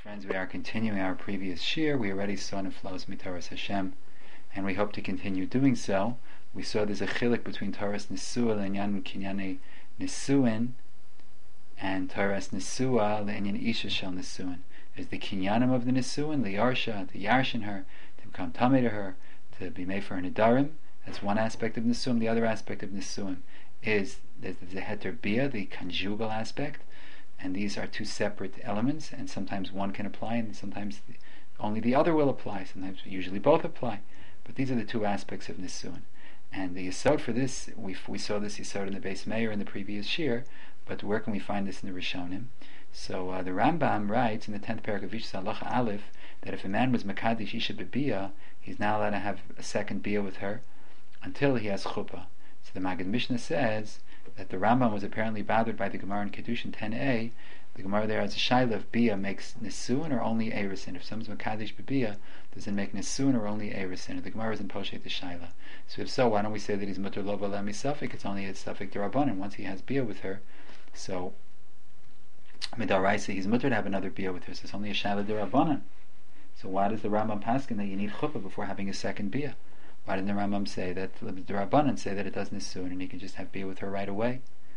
Friends, we are continuing our previous shir. We already saw Neflos Mitaras Hashem, and we hope to continue doing so. We saw there's a chilik between Taras Nesua L'Inyan Kinyane Nesuin and Taras Nesua L'Inyan Isha Shel Nesuin. There's the Kinyanim of the Nesuin, the Yarsha, to yarshin her, to become tamei to her, to be made for her Nedarim. That's one aspect of Nesuim. The other aspect of Nesuim is there's the Heter Bia, the conjugal aspect. And these are two separate elements, and sometimes one can apply, and sometimes only the other will apply. Sometimes usually both apply. But these are the two aspects of Nisuin. And the Yisod for this, we saw this Yisod in the Beis Meir in the previous shir, but where can we find this in the Rishonim? So the Rambam writes in the 10th parak of Vishus Halacha Aleph that if a man was Makadish Isha B'Bia, he's not allowed to have a second Bia with her until he has Chuppah. So the Maggid Mishnah says that the Rambam was apparently bothered by the Gemara in Kedushin 10a. The Gemara there has a shaila if Bia makes Nesuin or only Eresin. If someone's Makadish B'Bia, does it make Nesuin or only Eresin? The Gemara is in Poshet the shaila. So if so, why don't we say that he's Mutter Lo V'Lem Misafik? It's only a Safik D'Rabbanan once he has Bia with her. So Midaraisa, he's Mutter to have another Bia with her. So it's only a shaila D'Rabbanan. So why does the Rambam paskin that you need Chuppah before having a second Bia? Why didn't the Rambam say that the Rabbanan say that it does Nesuin and he can just have Bia with her right away?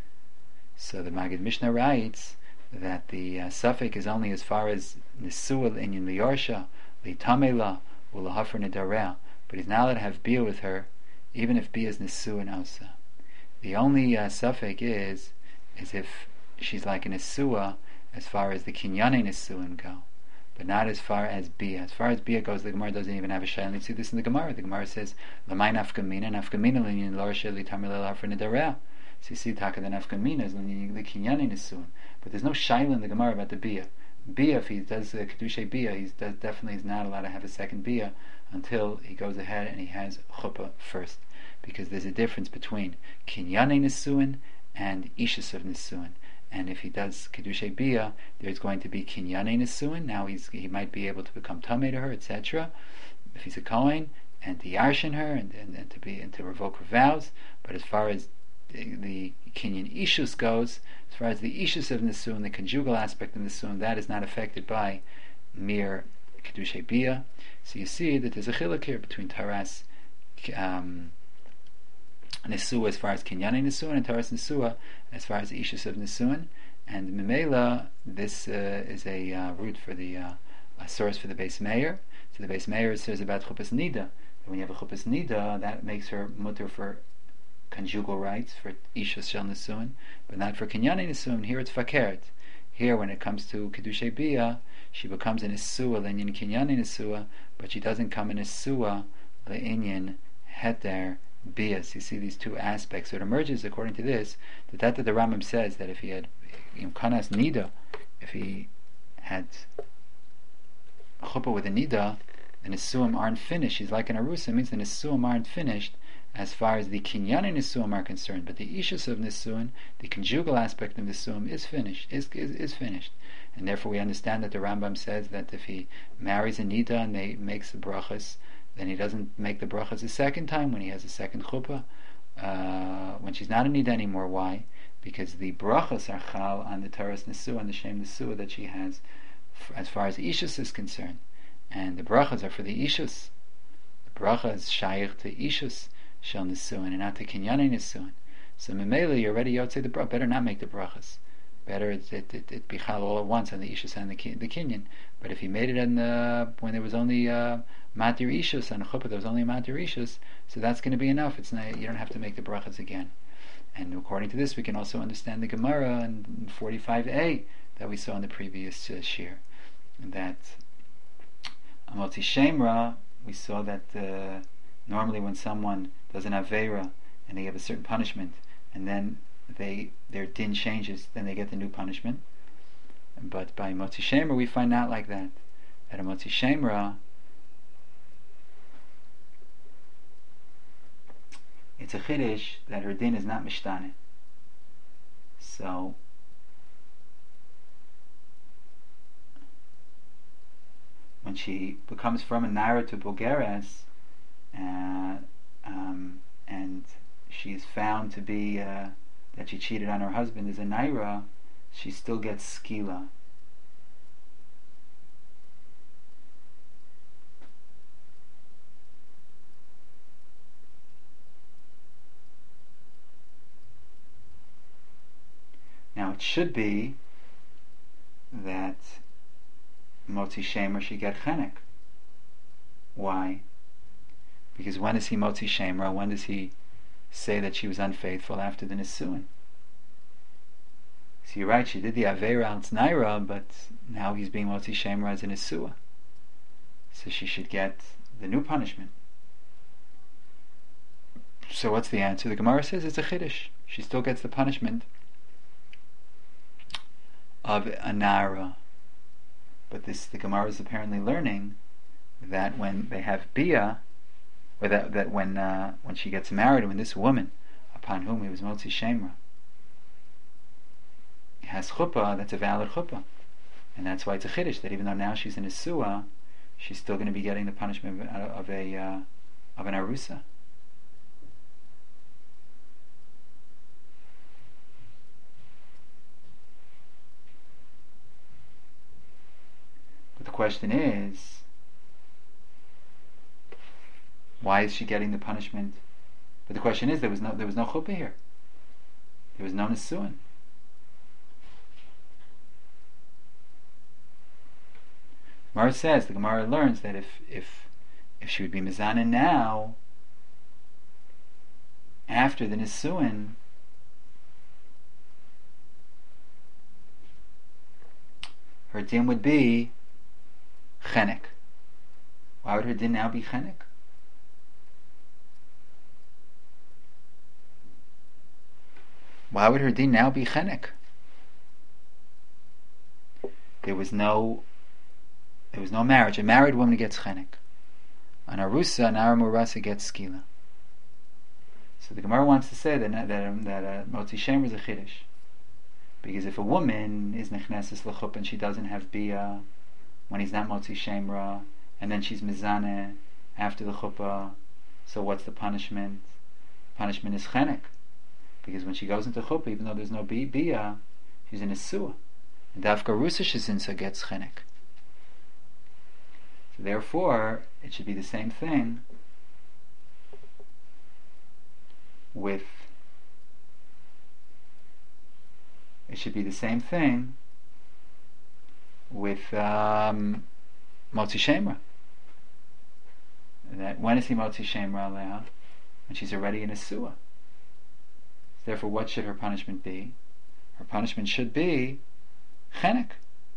So the Maggid Mishnah writes that the suffix is only as far as Nesuah L'Inyan Liyarsha, L'Tamela, U'Lahafer Nedareah, but he's not allowed to have Bia with her, even if Bia is Nesuin Osa. The only suffix is if she's like a Nesuah as far as the Kinyane Nesuin go, but not as far as Bia. As far as Bia goes, the Gemara doesn't even have a shayla. Let's see this in the Gemara. The Gemara says, "L'may nafkamina l'inyan l'orshe l'tamei l'harfer nedareah." So you see, taka the nafkamina is the kinyani nesuin, but there's no shayla in the Gemara about the Bia. Bia, if he does the kedushay Bia, definitely is not allowed to have a second Bia until he goes ahead and he has chuppah first, because there's a difference between kinyani nesuin and ishus of nesuin. And if he does Kedushay Bia, there's going to be Kinyane Nesuin. Now he might be able to become Tamei to her, etc. If he's a Kohen, and to Yarshin her, and to revoke her vows. But as far as the Kinyan Ishus goes, as far as the Ishus of Nesuin, the conjugal aspect of Nesuin, that is not affected by mere Kedushay Bia. So you see that there's a chiluk here between Taras Nesua as far as Kinyane Nesuin and Taras Nesua as far as the Ishus of Nesuin, and Memela, this is a root for the a source for the Beis Meir. So the Beis Meir says about Chuppahs Nida, that when you have a Chuppahs Nida, that makes her mutter for conjugal rights, for Ishus Shel Nesuin, but not for Kinyane Nesuin. Here it's Fakert. Here when it comes to Kedushay Bia, she becomes an Nesua L'Inyan Kinyane Nesua, but she doesn't come in Nesua L'Inyan Heter Bias. You see these two aspects. So it emerges according to this that the Rambam says that if he had Kanas Nida, if he had Chuppah with a Nida, the Nesuim aren't finished. He's like an Arusa. It means the Nesuim aren't finished as far as the Kinyane Nesuim are concerned, but the Ishus of Nesuim, the conjugal aspect of Nesuim, is finished. Is finished. And therefore we understand that the Rambam says that if he marries a Nida and they makes the brachas, then he doesn't make the brachas a second time when he has a second chuppah, when she's not a nida anymore. Why? Because the brachas are chal on the Taras Nesua and the Shem Nesua that she has as far as the Ishus is concerned. And the brachas are for the Ishus. The bracha is shaykh to Ishus Shel Nesuin and not to Kinyane Nesuin. So Memela, you're already Yotzei the bracha. Better not make the brachas. Better it be chal all at once on the Ishus and the Kinyan. But if he made it when there was only Matir Ishus and Chuppah, there was only Matir Ishus, so that's going to be enough. It's not, you don't have to make the brachas again. And according to this, we can also understand the Gemara in 45a that we saw in the previous shir. That Amoti Shemra, we saw that normally when someone does an Aveira and they have a certain punishment, and then their din changes, then they get the new punishment. But by Motzi Shemra we find not like that. At a Motzi Shemra, it's a chiddush that her din is not mishtane. So when she becomes from a naira to Bulgares, and she is found to be that she cheated on her husband as a naira, she still gets skila. it should be that Motzi Shemer should get chenek. Why? Because when is he Motzi Shemer? When does he say that she was unfaithful? After the Nisuin. So you're right, she did the Aveira al Tznaira, but now he's being Motzi Shemer as a Nisua. So she should get the new punishment. So what's the answer? The Gemara says it's a Chiddush. She still gets the punishment of a Nara. But the Gemara is apparently learning that when they have Bia, or that when she gets married, when this woman upon whom he was Motzi Shemra has chuppah, that's a valid chuppah, and that's why it's a chiddush that even though now she's in a suah, she's still going to be getting the punishment of an arusa. But the question is, why is she getting the punishment? But the question is, there was no chuppah here. There was no nesuin. Gemara says, the Gemara learns that if she would be mizanin now, after the nisuin, her din would be chenek. Why would her din now be chenek? Why would her din now be chenek? There was no marriage. A married woman gets chenek. An arusa, an aramurasa gets skila. So the Gemara wants to say that Motzi Shemer is a chiddush, because if a woman is nechneses lechuppah and she doesn't have bia when he's not Motzi Shemra, and then she's mizaneh after the chuppah, so what's the punishment? Punishment is chenek, because when she goes into chuppah, even though there's no bia, she's in a suah, and dafka rusa shezinsa gets chenek. So therefore, it should be the same thing with Motzi Shemra. That when is he Motzi Shemra allowed? When she's already in a suah. Therefore, what should her punishment be? Her punishment should be chenek.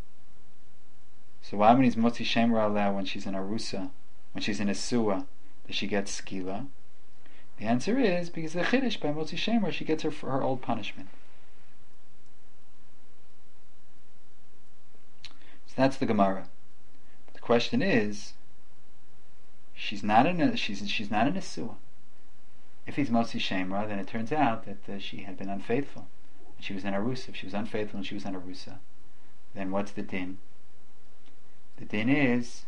So why when he's Motzi Shemra allowed when she's in arusa, when she's in a suah, does she get skila? The answer is because the chiddush by Motzi Shemra, she gets her old punishment. So that's the Gemara. But the question is, she's not in a suah. If he's Motzi Shemra, then it turns out that she had been unfaithful and she was in arusa. If she was unfaithful and she was in arusa, then what's the din? The din is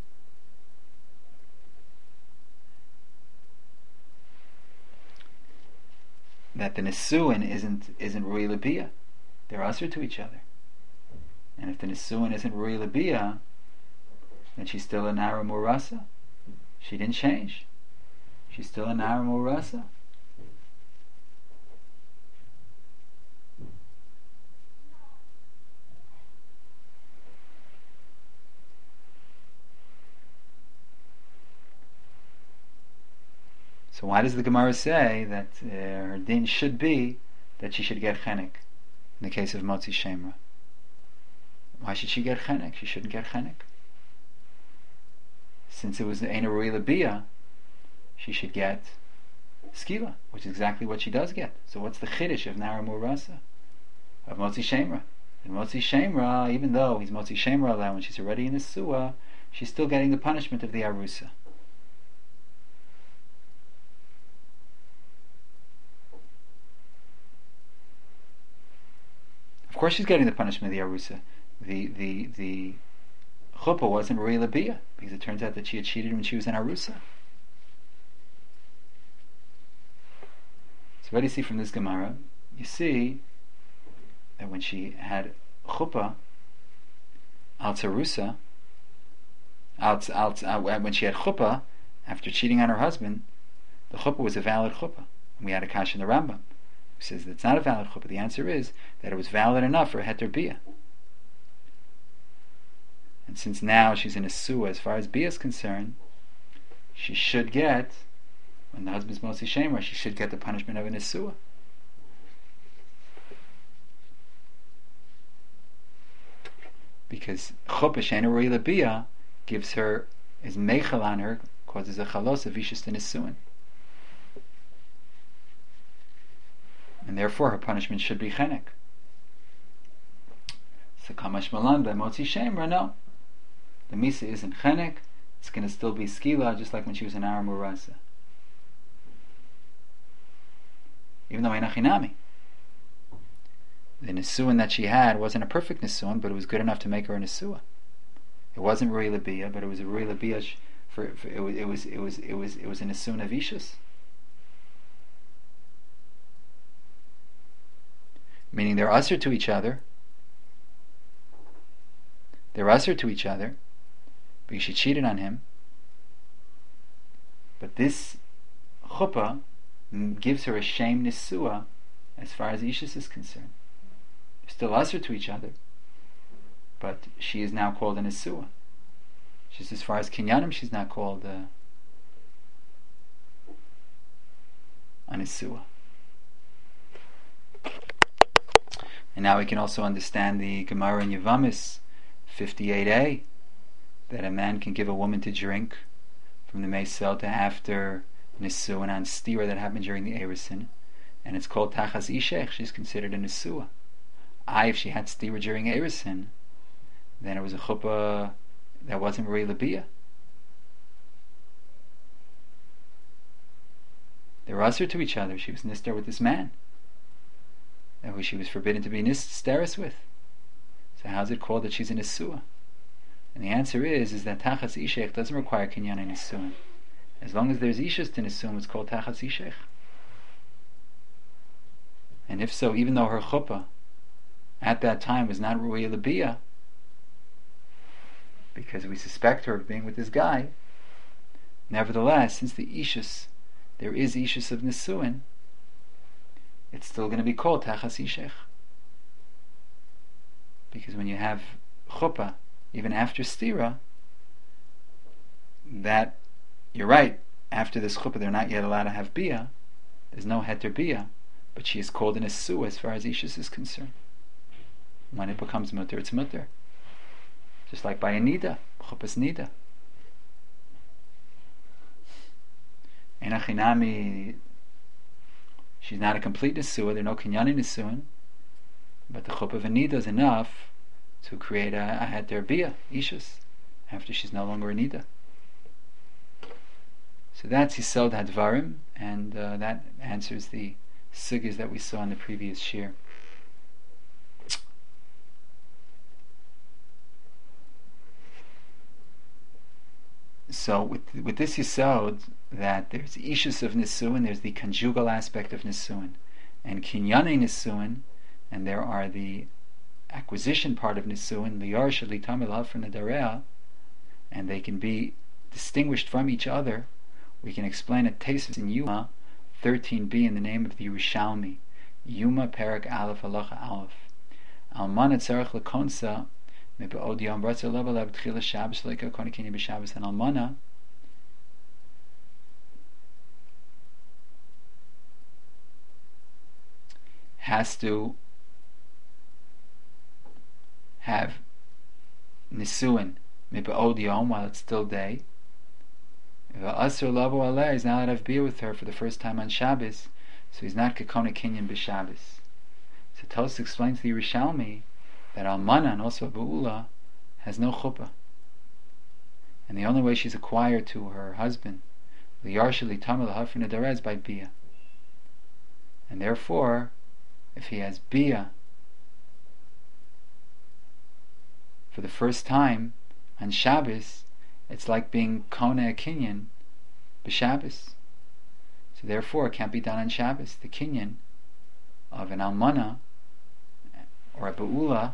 that the nesuin isn't rui labia. They're asur to each other. And if the nesuin isn't rui labia, then she's still a nara murasa. She didn't change. She's still a nara murasa. So why does the Gemara say that her din should be that she should get chenek in the case of Motzi Shemra? Why should she get chenek? She shouldn't get chenek. Since it was Eina Rui Labia, she should get skila, which is exactly what she does get. So what's the chiddush of Nara Murasa, of Motzi Shemra? And Motzi Shemra, even though he's Motzi Shemra allowed when she's already in the suah, she's still getting the punishment of the arusa. Of course she's getting the punishment of the arusa. The chuppah wasn't Rui Labia, because it turns out that she had cheated when she was in arusa. So what do you see from this Gemara? You see that when she had chuppah al tzarusa, when she had chuppah after cheating on her husband, the chuppah was a valid chuppah. And we had a kash in the Rambam. who says that it's not a valid chuppah. The answer is that it was valid enough for heter bia. And since now she's in a suah, as far as bia is concerned, she should get, when the husband's mostly shemer, she should get the punishment of an isuah. Because chuppah she'eina ro'ila bia gives her, is meichel on her, causes a chalos of ishus to nisuin. And therefore her punishment should be chenek. So kamash malan by motzi shemer, no. The misa isn't chenek, it's going to still be skila, just like when she was in Aram Urasa. Even though Einachinami, the nisuin that she had wasn't a perfect nisuin, but it was good enough to make her a nisua. It wasn't Rui Labia, but it was a Rui Labia it was a nisuin of Ishus. Meaning they're usher to each other. They're usher to each other because she cheated on him. But this chuppah gives her a shame nisua as far as Ishus is concerned. They're still usher to each other, but she is now called a nisua. Just as far as kinyanim, she's not called a nisua. And now we can also understand the Gemara in Yevamis 58a, that a man can give a woman to drink from the Meisel to after Nisuin on stira that happened during the Erisin, and it's called Tachas Ishech. She's considered a Nisua. If she had stira during Erisin, then it was a chuppah that wasn't Rei Labia. They were usher to each other. She was nistar with this man that she was forbidden to be nisteris with. So how's it called that she's a Nisua? And the answer is that Tachas Ishech doesn't require kinyan and Nisuin. As long as there's Ishus to Nisuim, it's called Tachas Ishech. And if so, even though her chuppah at that time was not Ru'ya Labia, because we suspect her of being with this guy, nevertheless, since the Ishus, there is Ishus of Nisuin, it's still going to be called Tachas Ishech. Because when you have chuppah, even after stira, that, you're right, after this chuppah they're not yet allowed to have bia, there's no heter bia, but she is called an isuah as far as Ishus is concerned. When it becomes mutter, it's mutter. Just like by a nida, chuppah's nida. Einachinami, she's not a complete nisuah, there are no kinyani nisuin, but the chuppah of a nida is enough to create a heter bia, Ishus, after she's no longer a nida. So that's Yisod Hadvarim, and that answers the sugyas that we saw in the previous shir. So with this Yisod, that there's Ishus of Nisuin, there's the conjugal aspect of Nisuin, and Kinyane Nisuin, and there are the acquisition part of Nisuin, the Yarsha Litamil from the Dareah, and they can be distinguished from each other. We can explain a Tesis in Yuma 13b in the name of the Yerushalmi. Yuma Perak Aleph Halacha Aleph. Almana tzarech lekonsa mebe'od yom ratzer level lev tchila Shabbos leika konikini b'Shabbos, and Almana has to have Nisuin mebe'od yom while it's still day. Asr lavo aleh, he's not allowed to have beer with her for the first time on Shabbos, so he's not kekona kinyan b'Shabbos. So Tos explains to the Yerushalmi that Almana and also Be'ula has no chuppah, and the only way she's acquired to her husband, liyarsha litamel lahafrin adareh, is by bia. And therefore, if he has bia for the first time on Shabbos, it's like being kona a kinyan b'Shabbos. So therefore, it can't be done on Shabbos. The kinyan of an almana or a be'ula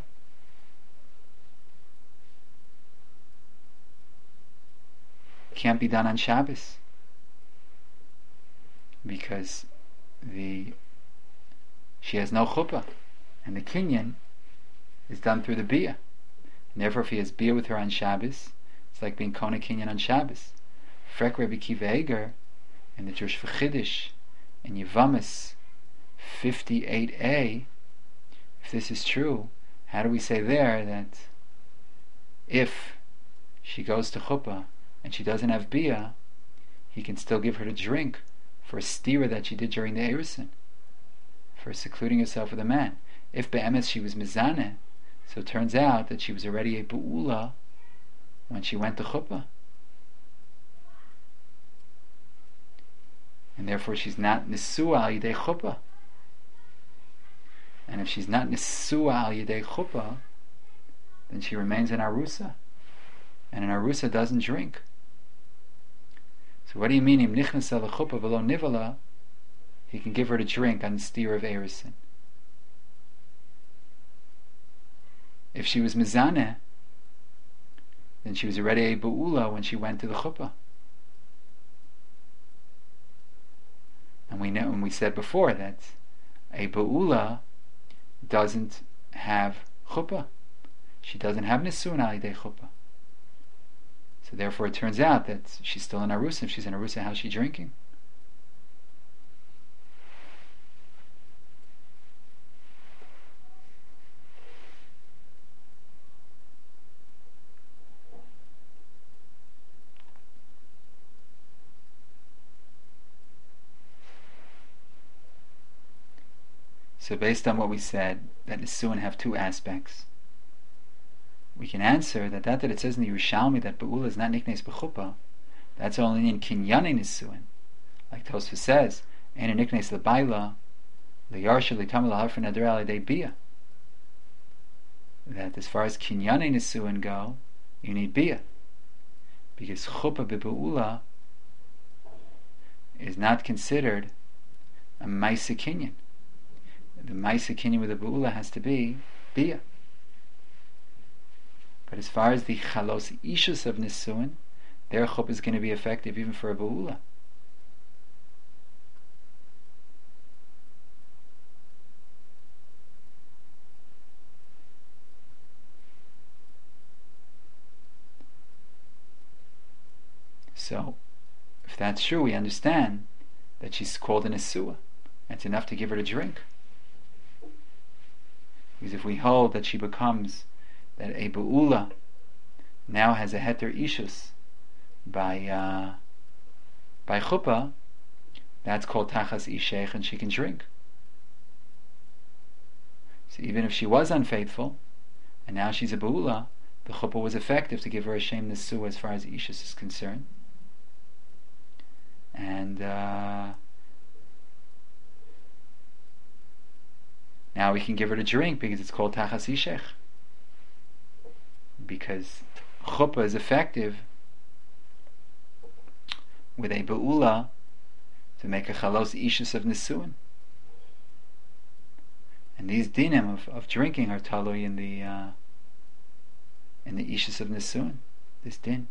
can't be done on Shabbos, because the she has no chuppah, and the kinyan is done through the bia. And therefore, if he has bia with her on Shabbos, it's like being kona kinyan on Shabbos. Frek Rabbi Kiva Eger in the Jewish Chiddush in Yevamis 58a, if this is true, how do we say there that if she goes to chuppah and she doesn't have bia, he can still give her to drink for a stira that she did during the Erusin, for secluding herself with a man? If be'emes she was mizaneh, so it turns out that she was already a bu'ula when she went to chuppah, and therefore she's not nisua al yidei chuppah. And if she's not nisua al yidei chuppah, then she remains an arusa, and an arusa doesn't drink. So what do you mean, im nichnas al chuppah v'lo nivala? He can give her to drink on the steer of Erusin. If she was mizaneh, then she was already a bu'ula when she went to the chuppah. And we know, and we said before, that a bu'ula doesn't have chuppah. She doesn't have nisuin al yidei chuppah. So therefore it turns out that she's still an arusa. If she's an arusa, how's she drinking? So based on what we said, that nisuin have two aspects, we can answer that it says in the Yerushalmi that Be'ula is not niknes b'chuppah, that's only in kinyane nisuin. Like Tosfos says, Ein niknes l'bayla, l'yarsha l'tamel l'harfin adar alidei bia. That as far as kinyane nisuin go, you need bia. Because chuppah b'Be'ula is not considered a ma'aseh kinyan. The ma'aseh kinyan with the Be'ula has to be bia. But as far as the chalos ishus of nisuin, their chuppah is going to be effective even for a Be'ula. So, if that's true, we understand that she's called a nesua. It's enough to give her to drink. Because if we hold that she becomes, that a Be'ula now has a heter ishus by chuppah, that's called tachas ishech, and she can drink. So even if she was unfaithful, and now she's a Be'ula, the chuppah was effective to give her a shem nesua as far as ishus is concerned. And now we can give her to drink because it's called tachas ishech. Because chuppah is effective with a Be'ula to make a chalos ishus of nisuin. And these dinim of drinking are talui in the ishus of nisuin. This din.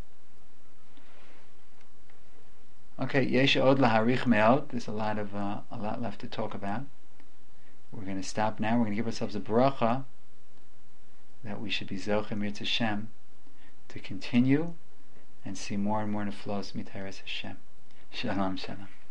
Okay, yesh od laharich me'od. There's a lot left to talk about. We're going to stop now. We're going to give ourselves a bracha that we should be zochem Yirtzeh Hashem to continue and see more and more neflos mitaras Hashem. Shalom, shalom.